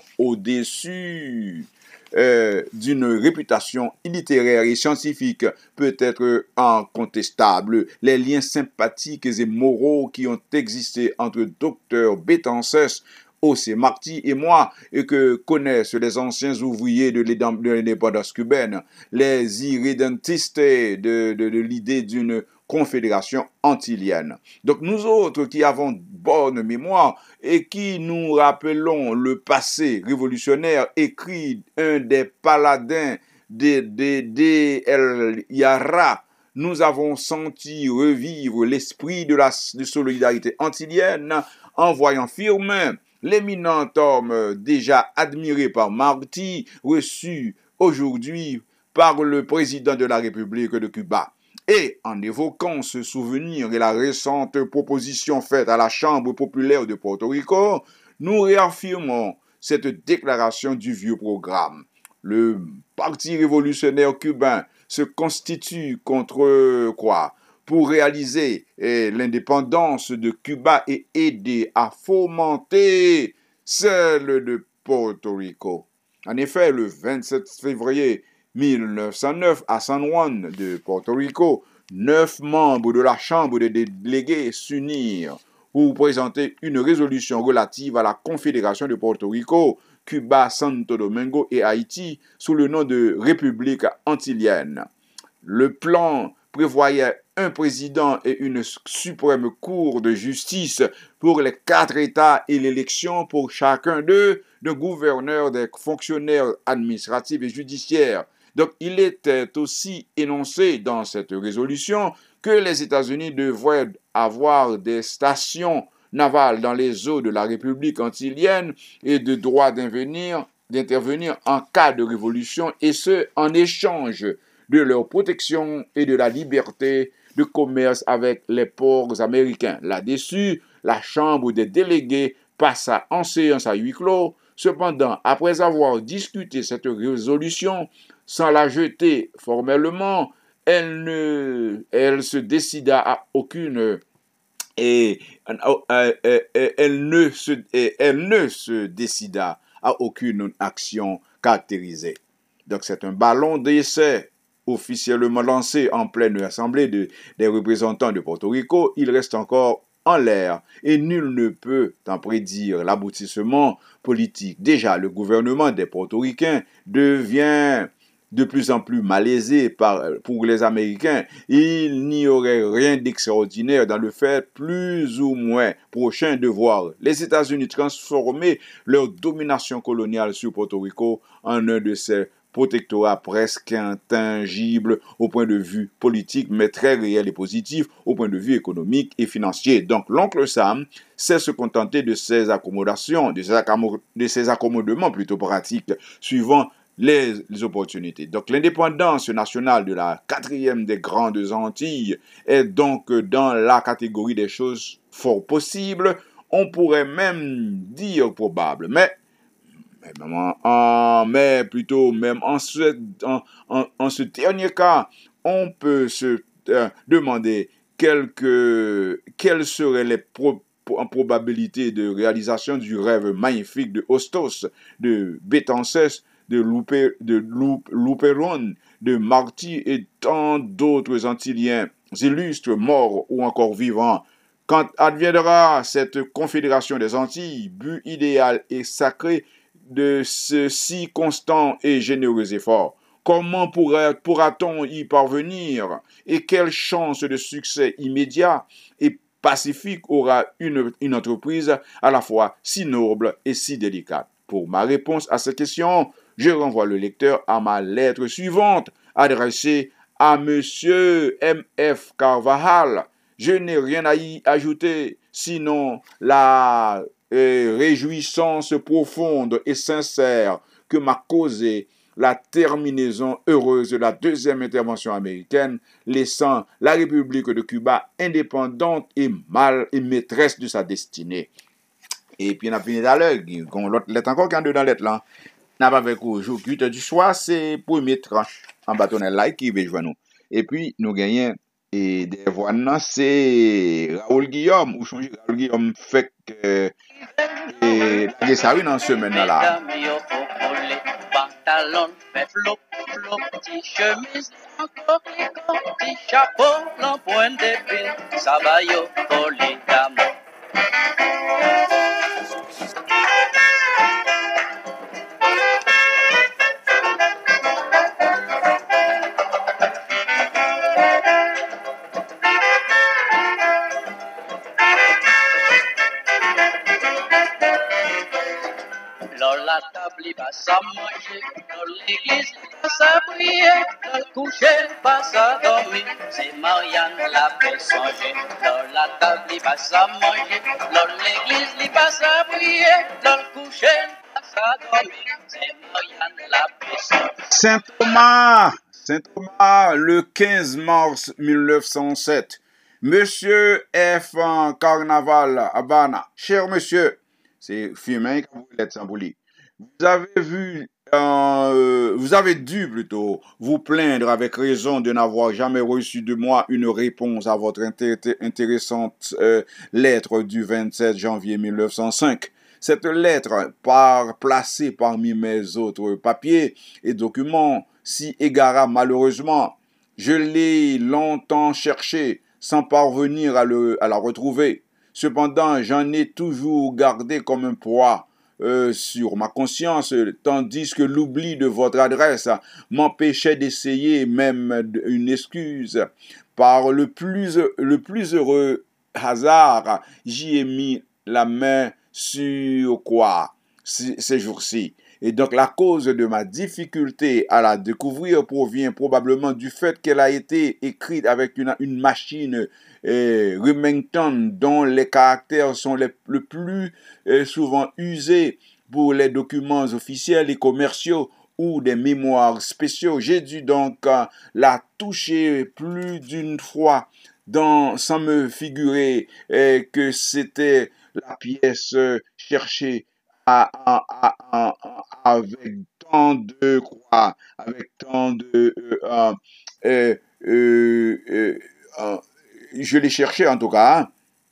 au-dessus euh, d'une réputation littéraire et scientifique peut-être incontestable, les liens sympathiques et moraux qui ont existé entre docteur Betances, José Martí et moi, et que connaissent les anciens ouvriers de l'indépendance cubaine, les irrédentistes de, de, de l'idée d'une confédération antilienne. Donc nous autres qui avons bonne mémoire et qui nous rappelons le passé révolutionnaire, écrit un des paladins de, de, de El Yara, nous avons senti revivre l'esprit de la de solidarité antilienne en voyant Firmin, l'éminent homme déjà admiré par Martí, reçu aujourd'hui par le président de la République de Cuba. Et en évoquant ce souvenir et la récente proposition faite à la Chambre populaire de Porto Rico, nous réaffirmons cette déclaration du vieux programme. Le Parti révolutionnaire cubain se constitue contre quoi ? Pour réaliser eh, l'indépendance de Cuba et aider à fomenter celle de Porto Rico. En effet, le vingt-sept février mille neuf cent neuf, à San Juan de Porto Rico, neuf membres de la Chambre des délégués s'unirent pour présenter une résolution relative à la Confédération de Porto Rico, Cuba, Santo Domingo et Haïti sous le nom de République antilienne. Le plan prévoyait un président et une suprême cour de justice pour les quatre États et l'élection pour chacun d'eux de gouverneurs, des fonctionnaires administratifs et judiciaires. Donc, il était aussi énoncé dans cette résolution que les États-Unis devraient avoir des stations navales dans les eaux de la République antilienne et de droit d'intervenir, d'intervenir en cas de révolution, et ce, en échange de leur protection et de la liberté de commerce avec les ports américains. Là-dessus, la Chambre des délégués passa en séance à huis clos. Cependant, après avoir discuté cette résolution, sans la jeter formellement, elle ne, elle se décida à aucune et elle ne se, elle ne se décida à aucune action caractérisée. Donc c'est un ballon d'essai officiellement lancé en pleine assemblée de, des représentants de Porto Rico. Il reste encore en l'air et nul ne peut en prédire l'aboutissement politique. Déjà, le gouvernement des Portoricains devient de plus en plus malaisé par, pour les Américains. Il n'y aurait rien d'extraordinaire dans le fait plus ou moins prochain de voir les États-Unis transformer leur domination coloniale sur Porto Rico en un de ces protectorat presque intangible au point de vue politique, mais très réel et positif au point de vue économique et financier. Donc, l'oncle Sam sait se contenter de ces accommodations, de ces, accom- de ces accommodements plutôt pratiques, suivant les, les opportunités. Donc, l'indépendance nationale de la quatrième des grandes Antilles est donc dans la catégorie des choses fort possibles, on pourrait même dire probable, mais mais plutôt même en ce, en, en, en ce dernier cas, on peut se euh, demander quelques, quelles seraient les pro, probabilités de réalisation du rêve magnifique de Hostos, de Betances, de, Lupe, de Lupe, Luperon, de Martí et tant d'autres Antiliens illustres, morts ou encore vivants. Quand adviendra cette confédération des Antilles, but idéal et sacré de ce si constant et généreux effort? Comment pourra, pourra-t-on y parvenir? Et quelle chance de succès immédiat et pacifique aura une, une entreprise à la fois si noble et si délicate? Pour ma réponse à cette question, je renvoie le lecteur à ma lettre suivante, adressée à Monsieur M F Carvajal. Je n'ai rien à y ajouter, sinon la euh, réjouissance profonde et sincère que m'a causée la terminaison heureuse de la deuxième intervention américaine, laissant la République de Cuba indépendante et mal et maîtresse de sa destinée. Et puis, on a fini à l'heure, l'autre lettre encore qu'un deux dans lettre là. N'a pas avec aujourd'hui, huit heures du soir, c'est premier tranche en bâtonnet là qui va joindre nous. Et puis, nous gagnons, et des voix, c'est Raoul Guillaume, ou changer Raoul Guillaume fait que, et, et ça, oui, dans ce semaine là. Pantalon fait flop, flop, petit chemise, encore les gants, petit chapeau, l'empoint d'épile, ça va yo, polygame. La table passe à manger, dans l'église passe à prier, dans le coucher passe à dormir, c'est Marianne la paix songer. Dans la table passe à manger, dans l'église passe à prier, dans le coucher passe à dormir, c'est Marianne la paix songer. Saint Thomas, Saint Thomas, le quinze mars mille neuf cent sept. Monsieur F. Carnaval Havana, cher monsieur, c'est Fumain qui vous l'êtes sans boulir. Vous avez vu, euh, vous avez dû plutôt vous plaindre avec raison de n'avoir jamais reçu de moi une réponse à votre inté- intéressante euh, lettre du vingt-sept janvier mille neuf cent cinq. Cette lettre, par, placée parmi mes autres papiers et documents, s'y égara malheureusement. Je l'ai longtemps cherchée sans parvenir à, le, à la retrouver. Cependant, j'en ai toujours gardé comme un poids Euh, sur ma conscience, tandis que l'oubli de votre adresse m'empêchait d'essayer même une excuse. Par le plus, le plus heureux hasard, j'y ai mis la main sur quoi ces jours-ci. Et donc la cause de ma difficulté à la découvrir provient probablement du fait qu'elle a été écrite avec une, une machine euh, Remington dont les caractères sont les, le plus euh, souvent usés pour les documents officiels et commerciaux ou des mémoires spéciaux. J'ai dû donc euh, la toucher plus d'une fois dans, sans me figurer euh, que c'était la pièce euh, cherchée à, à, à, à, à, avec tant de quoi, avec tant de euh, euh, euh, euh, euh, euh, je l'ai cherché en tout cas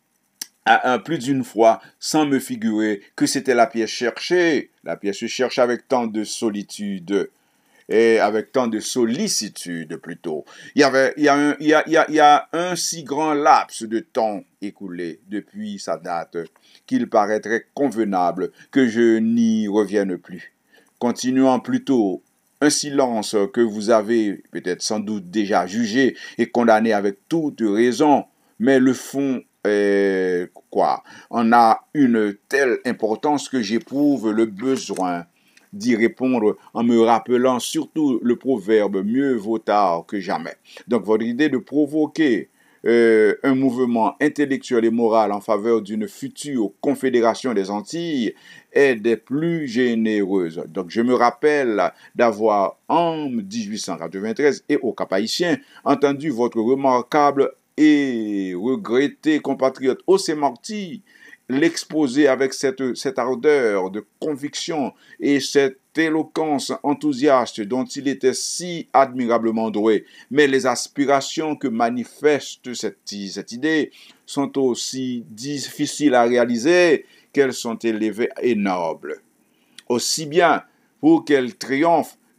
à, à plus d'une fois sans me figurer que c'était la pièce cherchée. La pièce se cherche avec tant de solitude et avec tant de sollicitude plutôt. Il y avait, il y a un, il y a, il y a, il y a un si grand laps de temps écoulé depuis sa date qu'il paraîtrait convenable que je n'y revienne plus. Continuant plutôt un silence que vous avez peut-être sans doute déjà jugé et condamné avec toute raison, mais le fond est quoi, en a une telle importance que j'éprouve le besoin d'y répondre en me rappelant surtout le proverbe « mieux vaut tard que jamais ». Donc votre idée de provoquer euh, un mouvement intellectuel et moral en faveur d'une future confédération des Antilles est des plus généreuses. Donc je me rappelle d'avoir en dix-huit cent quatre-vingt-treize et au Cap-Haïtien entendu votre remarquable et regretté compatriote José Martí l'exposer avec cette, cette ardeur de conviction et cette éloquence enthousiaste dont il était si admirablement doué. Mais les aspirations que manifeste cette, cette idée sont aussi difficiles à réaliser qu'elles sont élevées et nobles. Aussi bien pour qu'elles triomphent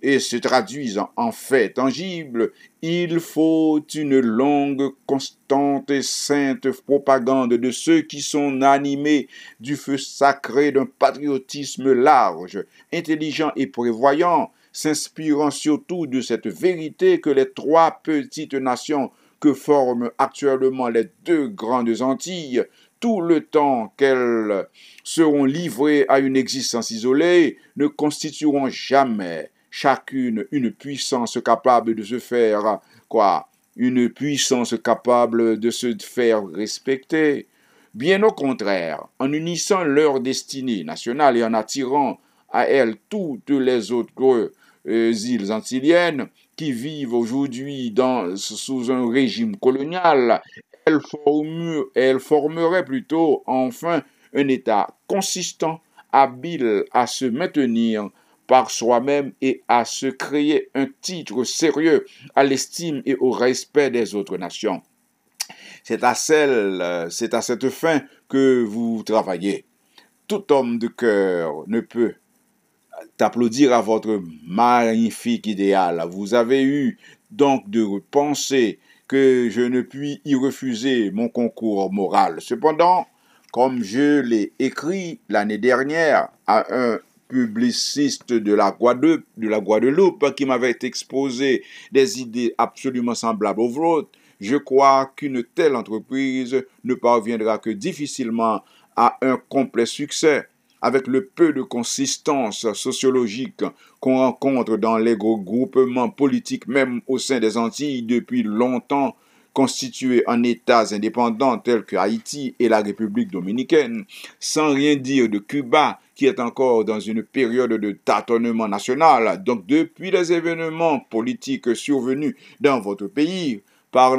et se traduisent en faits tangibles, il faut une longue, constante et sainte propagande de ceux qui sont animés du feu sacré d'un patriotisme large, intelligent et prévoyant, s'inspirant surtout de cette vérité que les trois petites nations que forment actuellement les deux grandes Antilles, tout le temps qu'elles seront livrées à une existence isolée, ne constitueront jamais chacune une puissance capable de se faire, quoi, une puissance capable de se faire respecter. Bien au contraire, en unissant leur destinée nationale et en attirant à elles toutes les autres euh, îles antiliennes qui vivent aujourd'hui dans, sous un régime colonial, elles, formu, elles formeraient plutôt enfin un État consistant, habile à se maintenir par soi-même et à se créer un titre sérieux à l'estime et au respect des autres nations. C'est à celle, c'est à cette fin que vous travaillez. Tout homme de cœur ne peut t'applaudir à votre magnifique idéal. Vous avez eu donc de penser que je ne puis y refuser mon concours moral. Cependant, comme je l'ai écrit l'année dernière à un publiciste de la Guadeloupe, de la Guadeloupe qui m'avait exposé des idées absolument semblables aux vôtres, je crois qu'une telle entreprise ne parviendra que difficilement à un complet succès. Avec le peu de consistance sociologique qu'on rencontre dans les groupements politiques, même au sein des Antilles, depuis longtemps constitués en États indépendants tels que Haïti et la République dominicaine, sans rien dire de Cuba, qui est encore dans une période de tâtonnement national. Donc, depuis les événements politiques survenus dans votre pays, par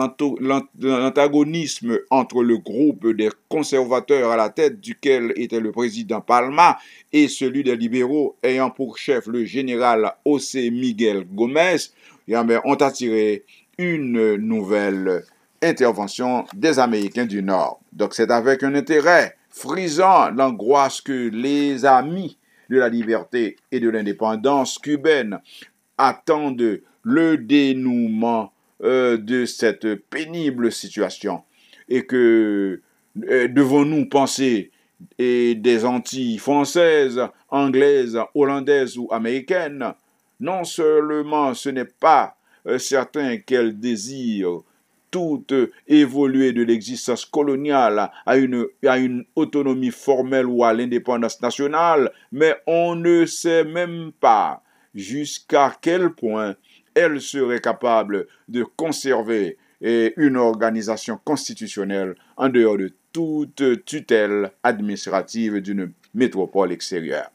l'antagonisme entre le groupe des conservateurs à la tête duquel était le président Palma et celui des libéraux ayant pour chef le général José Miguel Gómez, ont attiré une nouvelle intervention des Américains du Nord. Donc c'est avec un intérêt frisant l'angoisse que les amis de la liberté et de l'indépendance cubaine attendent le dénouement Euh, de cette pénible situation et que euh, devons-nous penser et des Antilles françaises, anglaises, hollandaises ou américaines? Non seulement ce n'est pas euh, certain qu'elles désirent toutes évoluer de l'existence coloniale à une, à une autonomie formelle ou à l'indépendance nationale, mais on ne sait même pas jusqu'à quel point elle serait capable de conserver une organisation constitutionnelle en dehors de toute tutelle administrative d'une métropole extérieure.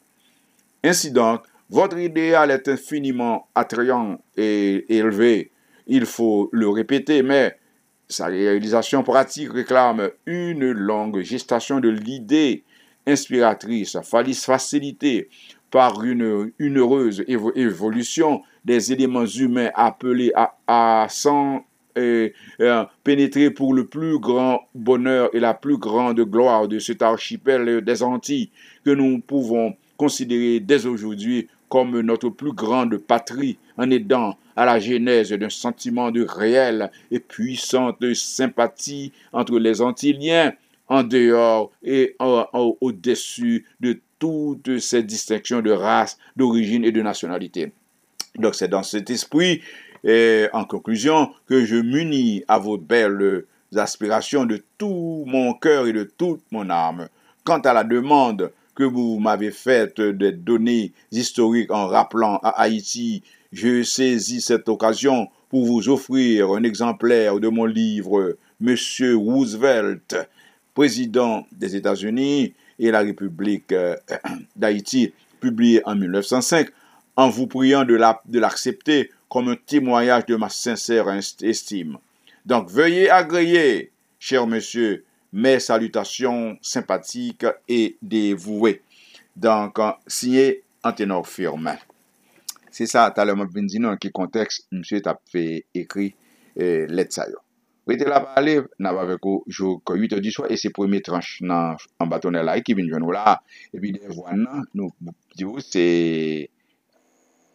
Ainsi donc, votre idéal est infiniment attrayant et élevé. Il faut le répéter, mais sa réalisation pratique réclame une longue gestation de l'idée inspiratrice, facilitée par une, une heureuse évo- évolution des éléments humains appelés à, à s'en euh, euh, pénétrer pour le plus grand bonheur et la plus grande gloire de cet archipel des Antilles que nous pouvons considérer dès aujourd'hui comme notre plus grande patrie en aidant à la genèse d'un sentiment de réelle et puissante sympathie entre les Antiliens en dehors et en, en, au-dessus de toutes ces distinctions de race, d'origine et de nationalité. Donc c'est dans cet esprit, et en conclusion, que je m'unis à vos belles aspirations de tout mon cœur et de toute mon âme. Quant à la demande que vous m'avez faite des données historiques en rappelant à Haïti, je saisis cette occasion pour vous offrir un exemplaire de mon livre « Monsieur Roosevelt, président des États-Unis et la République euh, d'Haïti », publié en mille neuf cent cinq, en vous priant de, la, de l'accepter comme un témoignage de ma sincère estime. Donc, veuillez agréer, cher monsieur, mes salutations sympathiques et dévouées. Donc, signé en ténor firme. C'est ça, tout à l'heure, je vais dire dans quel contexte monsieur t'a fait écrit euh, lettre ça. Rete la parler, n'a pas avec vous, jour huit heures du soir, et c'est premier tranche dans en bâtonnet là, qui vient de nous là, et puis des voix, nous, c'est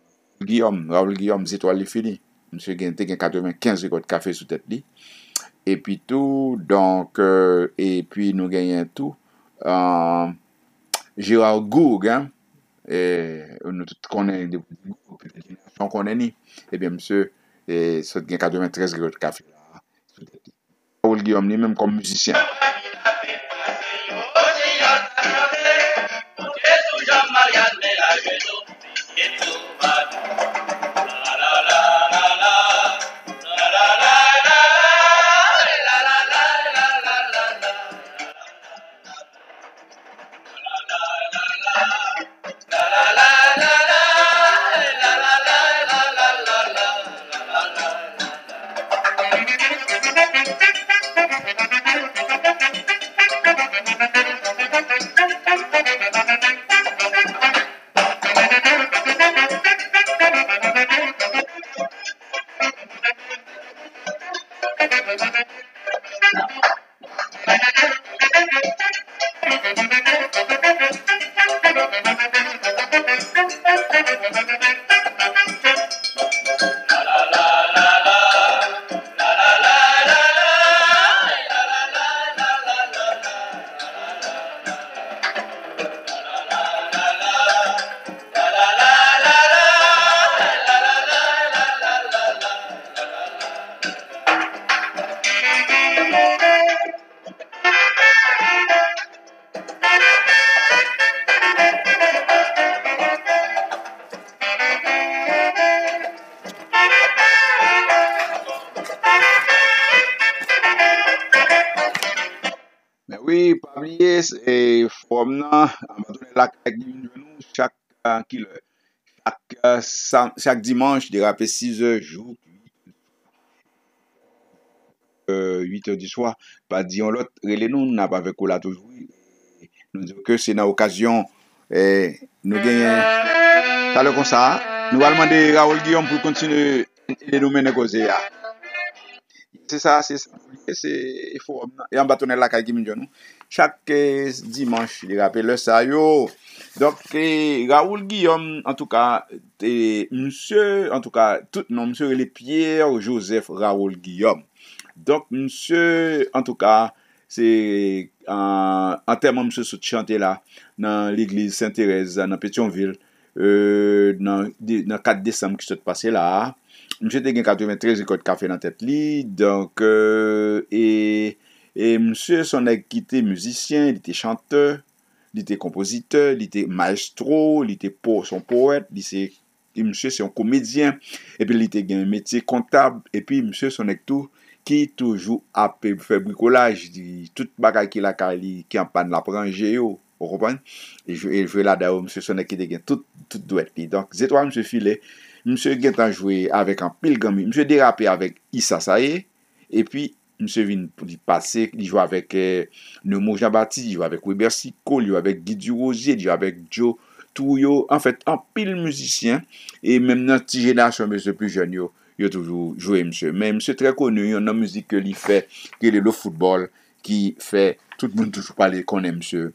Guillaume, Raoul Guillaume, Zétoile li fini. Monsieur gen te gen quatre-vingt-quinze records café sous tête li. Et puis tout, donc, euh, et puis nous gagnons tout. Euh, Gérard Gourg, hein, et nous tous connaissons des gens qu'on ni. Eh bien, monsieur, et ça gagne quatre-vingt-treize records café là. Sous tête li. Raoul Guillaume, lui même comme musicien. Oui, pas oublier, et forme nan, on va donner la avec nous chaque euh, kilo, chaque, euh, sam- chaque dimanche, de rappeler six heures jour, euh, huit heures du soir, pas dire l'autre, relais nous, n'a pas avec là toujours. Nous disons que c'est une occasion, eh, nous gagnons, ça le comme ça, nous allons demander Raoul Guillaume pour continuer et nous mener causer. C'est ça, c'est ça. C'est il faut et en bâtonner la caille nous. Chaque euh, dimanche, il rappelle le ça yo. Donc eh, Raoul Guillaume en tout cas eh, monsieur en tout cas tout nom monsieur les Pierre Joseph Raoul Guillaume. Donc monsieur en tout cas c'est en en termes monsieur sous chanter là dans l'église Sainte-Thérèse dans Pétionville euh dans dans quatre décembre qui s'est passé là. Monsieur te gen quatre-vingt-treize records café dans tête li, donc euh, et et monsieur son nèg qui était musicien, il était chanteur, il était compositeur, il était maestro, il était po, son poète, il c'est et monsieur c'est un comédien et puis il était gen un métier comptable et puis monsieur son nèg tout qui toujours a fait bricolage, di, tout bagay qui la kali qui en panne la ranger yo, vous comprenez? Et je et je là d'ailleurs monsieur son nèg qui te gen tout tout doit li. Donc c'est toi monsieur Filet. Monsieur Guetan joué avec un pile gami. Monsieur dérapé avec Issa Saye. Et puis, monsieur vient pour y passer. Il joue avec euh, Nemo Jean-Baptiste. Il joue avec Weber Sicko. Il joue avec Guy Rosier. Il joue avec Joe Touyo. En fait, un pile musicien. Et même dans la petite génération, monsieur plus jeune, yo, yo toujours joué, monsieur. Mais monsieur très connu. Il y a une musique que il fait, qui est le football, qui fait, tout le monde toujours parler, connaît, monsieur.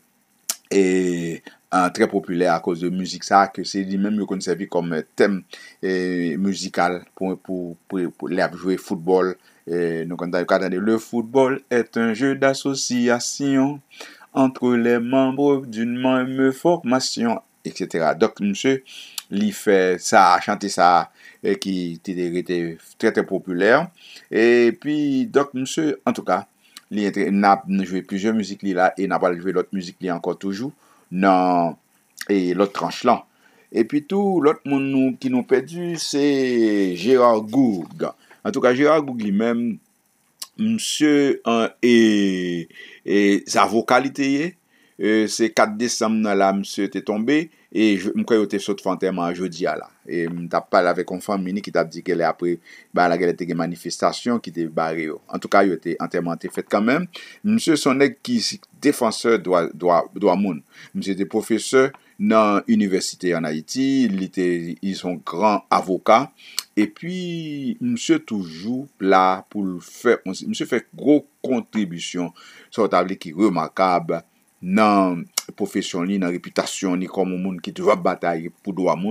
Et un très populaire à cause de musique ça que c'est lui-même qu'on servi comme thème eh, musical pour pour pour, pour les jouer football et nous quand on le football est un jeu d'association entre les membres d'une même formation etc. Donc monsieur il fait ça chanter ça et qui était très très populaire et puis donc monsieur en tout cas il n'a joué plusieurs musiques là et n'a pas joué l'autre musique là encore toujours non et l'autre tranche là et puis tout l'autre monde nous, qui nous perdu c'est Gérard Gourg. En tout cas Gérard Gourg lui-même monsieur euh, et et sa vocalité euh, c'est quatre décembre là monsieur était tombé et je me crois était saute fantôme jeudi là et m't'a parlé avec une famille qui t'a dit qu'elle après bah la était une manifestation qui était barré en tout cas il était enterrement fait quand même monsieur son nèg qui défenseur droit droit droit monde monsieur était professeur dans université en Haïti il était ils sont grands avocats et puis monsieur toujours là pour faire monsieur fait gros contribution sur table qui remarquable dans profession li dans réputation ni comme monde qui toujours bataille pour droit monde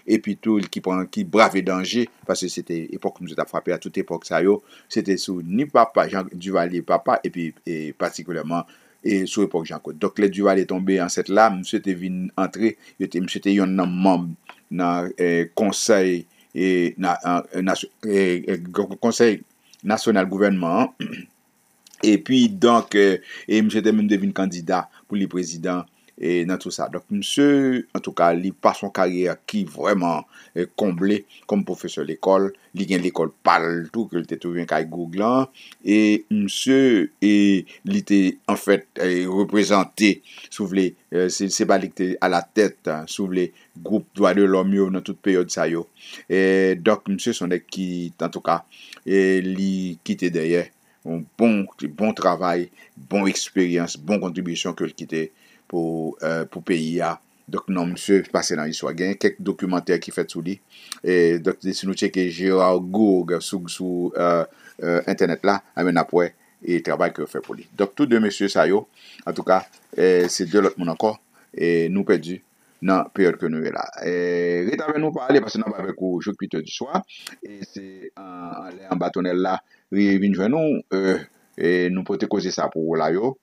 et puis tout qui prend qui brave danger parce que c'était époque nous a frappé à toute époque ça yo, c'était sous ni papa Jean Duvalier papa et puis et particulièrement et sous époque Jean Côte. Donc les Duvalier tombé en cette là, monsieur était venu entrer, il était monsieur était un membre dans eh, conseil et na, eh, eh, conseil national gouvernement et puis donc euh, et monsieur était même devenu candidat pour le président et dans tout ça. Donc monsieur en tout cas il passe son carrière qui vraiment euh, comblé comme professeur d'école, il gagne l'école parle tout que il était trouvé un googlant et monsieur et il était en fait euh, représenté sous les euh, c'est c'est pas était à la tête hein, sous les groupes droits de l'homme dans toute période ça yo. Et donc monsieur son qui en tout cas et il quitté derrière un bon bon travail, bonne expérience, bonne contribution que il quitté pour euh, pour pays a. Donc non monsieur passé dans l'histoire, il y a quelques documentaires qui fait sous lui et donc si nous checker Gérard Gourgue sur sur euh, euh, internet là, amène après et travail que fait pour lui. Donc tous deux messieurs ça yo, en tout cas euh, c'est deux l'autre monde encore et nous perdu dans période que nous est là. Et rete avec nous parler parce que nous avec vous jour huit heures du soir et c'est en en bâtonnel là, vinn joindre nous euh, et nous porter causer ça pour là yo.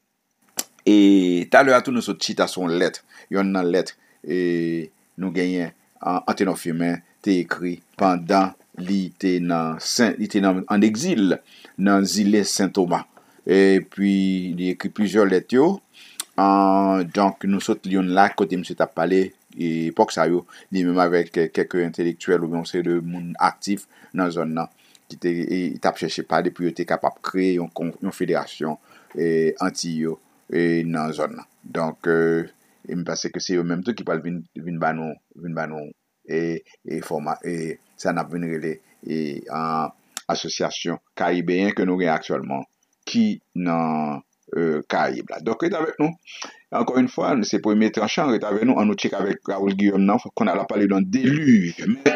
Et tout à l'heure tout nous sorti chita son lettre, yon nan lettre et nous gagné en Anténon Firmin t'es écrit pendant li t'es dans Saint li t'es en exil dans île Saint-Thomas et puis il écrit plusieurs lettres yo. Uh, donc nous sommes lions là côté monsieur t'a parlé et époque ça yo li même avec quelques intellectuels ou bien c'est de monde actif dans zone là qui était t'a cherché parler puis était capable créer une une fédération et anti yo et dans zone là. Donc euh, il me pense que c'est eux même tout qui parle vinn vinn ba nous vinn ba nous et et format et ça n'a vinn relé et en association caribéen que nous avons actuellement qui dans Euh, Caraïbes là. Donc, reste avec nous. Encore une fois, c'est pour premier tranchant, reste avec nous. On nous check avec Raoul Guillaume, non, qu'on a parlé d'un déluge. Mais...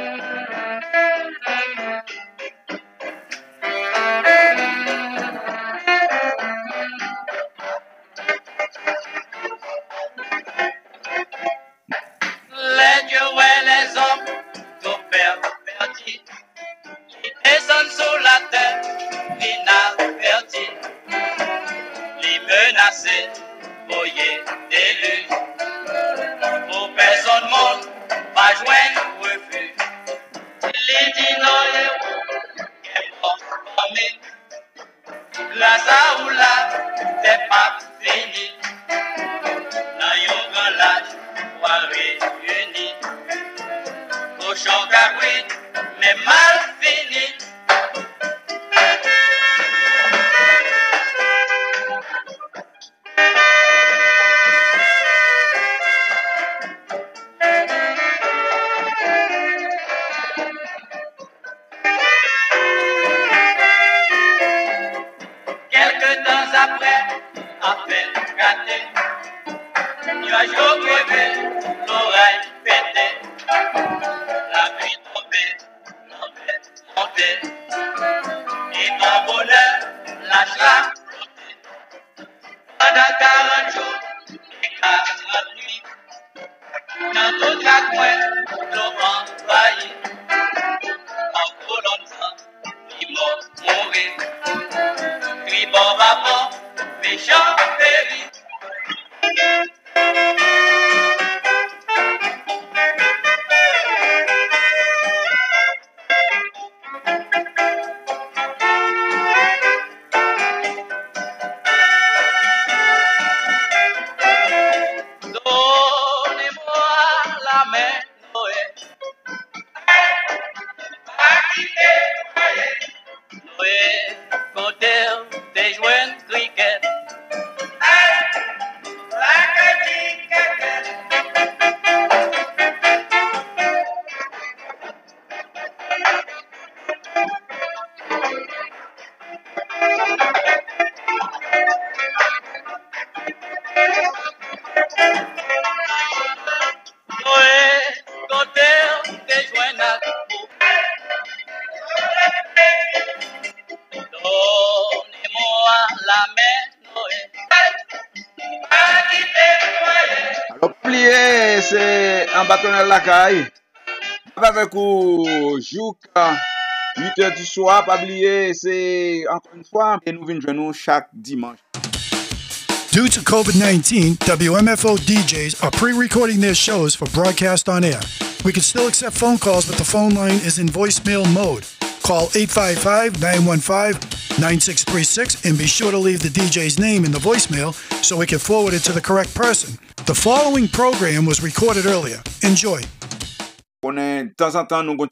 Les dieux et les hommes, tout pervertis, qui descendent sur la terre, l'inavertis. Les menacés, voyez déluge. Pour personne monde, pas joindre refuge. Les dinosaures, qu'est bon parmi. Grâce à ou là, c'est pas fini. Dans yon grand lâche, on réunis. Cochon cabri, mais mal fini. Après, à peine gâté, nuage au crevé, l'oreille pété, la pluie tombée, l'embête montée, et ton bonheur lâche la flottée. Pendant quarante jours et quarante nuits, dans tout chaque coin, l'eau envahit, en colonne sang, il m'a mouru. Cri bon vapeur, méchant péri. Donnez-moi la main, Noé. Pas quitter, Noé, comptez tes joints cricket. Alors, plié, c'est un bâtonnel la caille. Avec ou Jouk, huit heures du soir, pas oublier, c'est encore une fois, et nous venons jouer nous chaque dimanche. Due to COVID nineteen, W M F O D Js are pre-recording their shows for broadcast on air. We can still accept phone calls, but the phone line is in voicemail mode. Call eight five five, nine one five, nine six three six and be sure to leave the D J's name in the voicemail so we can forward it to the correct person. The following program was recorded earlier. Enjoy. On est, de temps en temps, nous avons